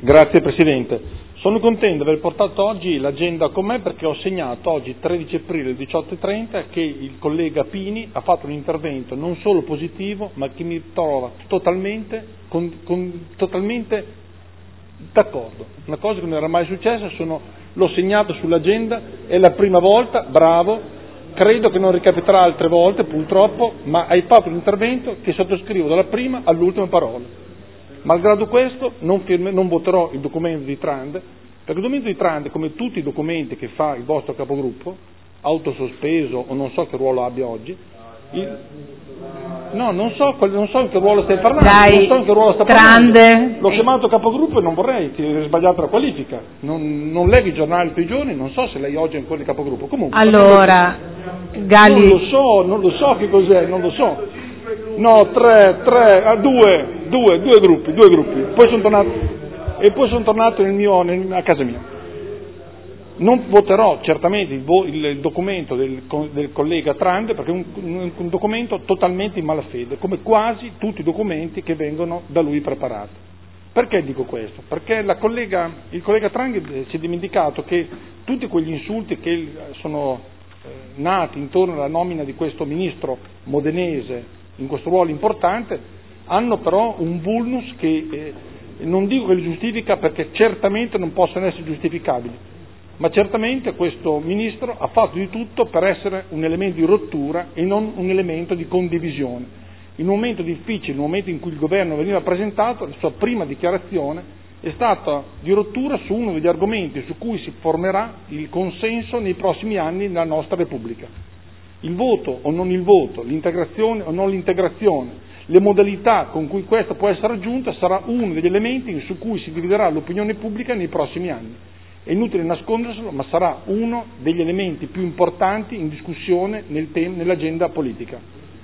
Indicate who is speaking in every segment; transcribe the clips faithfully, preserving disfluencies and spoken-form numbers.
Speaker 1: Grazie Presidente. Sono contento di aver portato oggi l'agenda con me perché ho segnato oggi, tredici aprile alle diciotto e trenta, che il collega Pini ha fatto un intervento non solo positivo, ma che mi trova totalmente, con, con, totalmente d'accordo. Una cosa che non era mai successa, sono, l'ho segnato sull'agenda, è la prima volta, bravo, credo che non ricapiterà altre volte purtroppo, ma hai fatto un intervento che sottoscrivo dalla prima all'ultima parola. Malgrado questo non, firme, non voterò il documento di Trande, perché il documento di Trande, come tutti i documenti che fa il vostro capogruppo, autosospeso o non so che ruolo abbia oggi, il, no, non so, non so in che ruolo stai parlando,
Speaker 2: Dai,
Speaker 1: non so in che ruolo sta
Speaker 2: Trande.
Speaker 1: parlando, l'ho chiamato capogruppo e non vorrei che hai sbagliato la qualifica, non, non leggi i giornali tutti i giorni, non so se lei oggi è ancora il capogruppo, comunque.
Speaker 2: Allora, Galli.
Speaker 1: Non lo so, non lo so che cos'è, non lo so. No, tre, tre, ah, due, due, due gruppi, due gruppi. Poi sono tornato, e poi sono tornato nel mio, nel, a casa mia. Non voterò certamente il, vo, il documento del, del collega Trande perché è un, un, un documento totalmente in malafede, come quasi tutti i documenti che vengono da lui preparati. Perché dico questo? Perché la collega, il collega Trande si è dimenticato che tutti quegli insulti che sono eh, nati intorno alla nomina di questo ministro modenese in questo ruolo importante, hanno però un vulnus che eh, non dico che li giustifica perché certamente non possono essere giustificabili, ma certamente questo Ministro ha fatto di tutto per essere un elemento di rottura e non un elemento di condivisione. In un momento difficile, in un momento in cui il governo veniva presentato, la sua prima dichiarazione è stata di rottura su uno degli argomenti su cui si formerà il consenso nei prossimi anni nella nostra Repubblica. Il voto o non il voto, l'integrazione o non l'integrazione, le modalità con cui questa può essere raggiunta sarà uno degli elementi su cui si dividerà l'opinione pubblica nei prossimi anni. È inutile nasconderselo, ma sarà uno degli elementi più importanti in discussione nel tem- nell'agenda politica.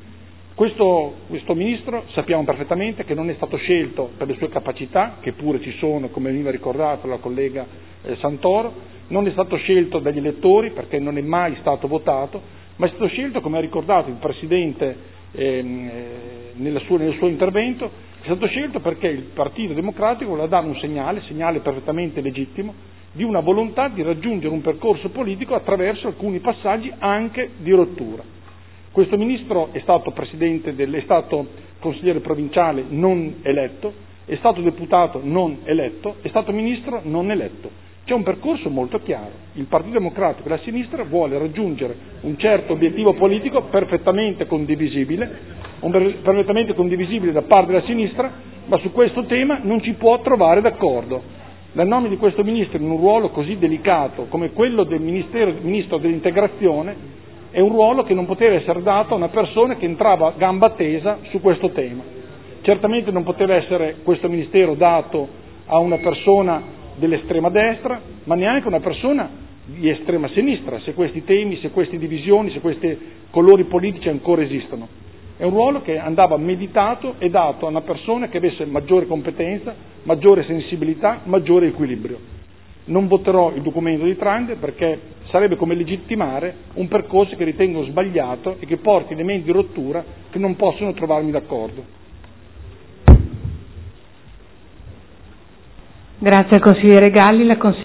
Speaker 1: Questo, questo Ministro sappiamo perfettamente che non è stato scelto per le sue capacità, che pure ci sono, come veniva ricordato la collega eh, Santoro, non è stato scelto dagli elettori perché non è mai stato votato, ma è stato scelto, come ha ricordato il Presidente ehm, nel, suo, nel suo intervento, è stato scelto perché il Partito Democratico voleva dare un segnale, segnale perfettamente legittimo, di una volontà di raggiungere un percorso politico attraverso alcuni passaggi anche di rottura. Questo Ministro è stato, presidente del, è stato consigliere provinciale non eletto, è stato deputato non eletto, è stato Ministro non eletto. C'è un percorso molto chiaro, il Partito Democratico e la sinistra vuole raggiungere un certo obiettivo politico perfettamente condivisibile, un perfettamente condivisibile da parte della sinistra, ma su questo tema non ci può trovare d'accordo. La nomina di questo Ministro in un ruolo così delicato come quello del Ministero, Ministro dell'Integrazione è un ruolo che non poteva essere dato a una persona che entrava a gamba tesa su questo tema. Certamente non poteva essere questo Ministero dato a una persona dell'estrema destra, ma neanche una persona di estrema sinistra, se questi temi, se queste divisioni, se questi colori politici ancora esistono. È un ruolo che andava meditato e dato a una persona che avesse maggiore competenza, maggiore sensibilità, maggiore equilibrio. Non voterò il documento di Trande perché sarebbe come legittimare un percorso che ritengo sbagliato e che porti elementi di rottura che non possono trovarmi d'accordo.
Speaker 2: Grazie al consigliere Galli. La